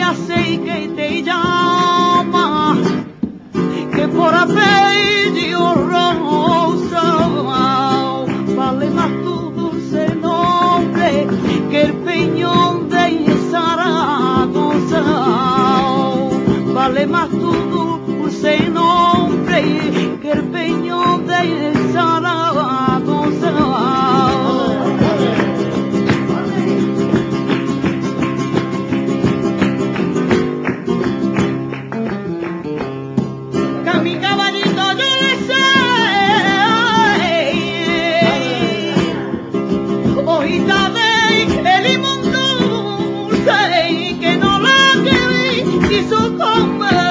hace que te llama, que por apellido Rosa, vale más tu dulce nombre que el peñón de Zaragoza, vale más tu dulce nombre que el peñón de Zaragoza. Hojita de limón dulce que no la querí quiso comer.